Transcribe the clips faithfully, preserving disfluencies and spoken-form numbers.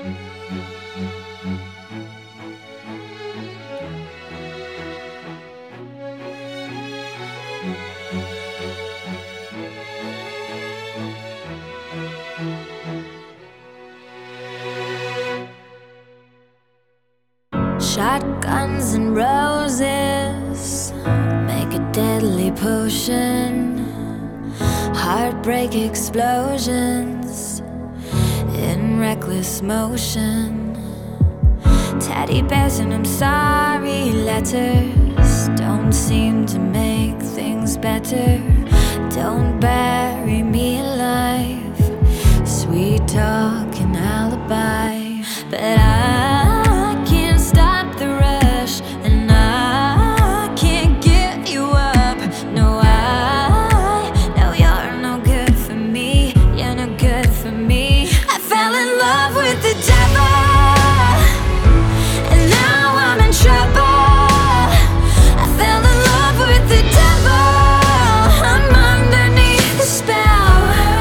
Shotguns and roses make a deadly potion. Heartbreak explosions in reckless motion. Teddy bears and I'm sorry letters don't seem to make things better. Don't bury me alive, sweet talk and alibi. But I can't stop the rush, and I can't get you up. No, I know you're no good for me. You're no good for me. I fell in love with the devil, and now I'm in trouble. I fell in love with the devil. I'm underneath the spell.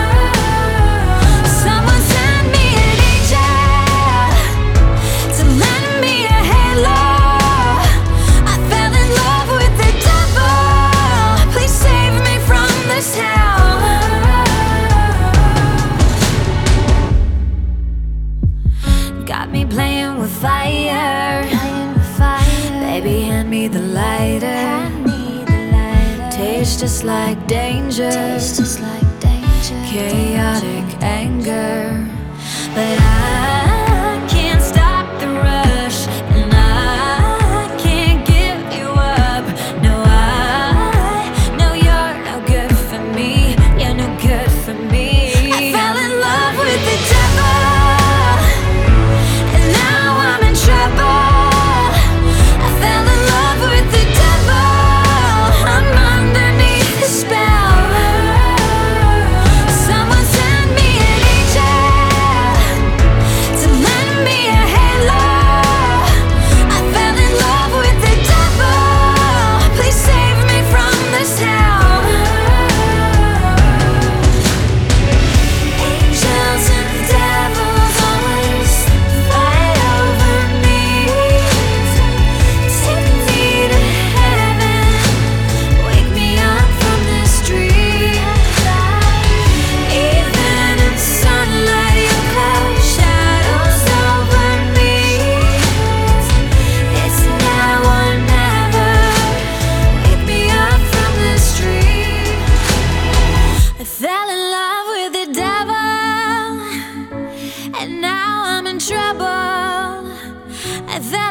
Someone send me an angel to lend me a halo. I fell in love with the devil. Please save me from this hell. Got me playing with fire. Baby, hand me the lighter. Tastes just like danger. Chaotic anger. But I can't stop the rush, and I can't give you up. No, I know you're no good for me. You're no good for me. I fell in love with the devil, and now I'm in trouble. I fell in love with the devil. I'm underneath the spell. Someone send me an angel to lend me a halo. I fell in love with the devil. Please save me from this hell. Angels and devils always fight over me. Take me to heaven, wake me up from this dream. Even in sunlight, you cast shadows over me. It's now or never. Wake me up from this dream. I fell in love with the devil, and now I'm in trouble. I fell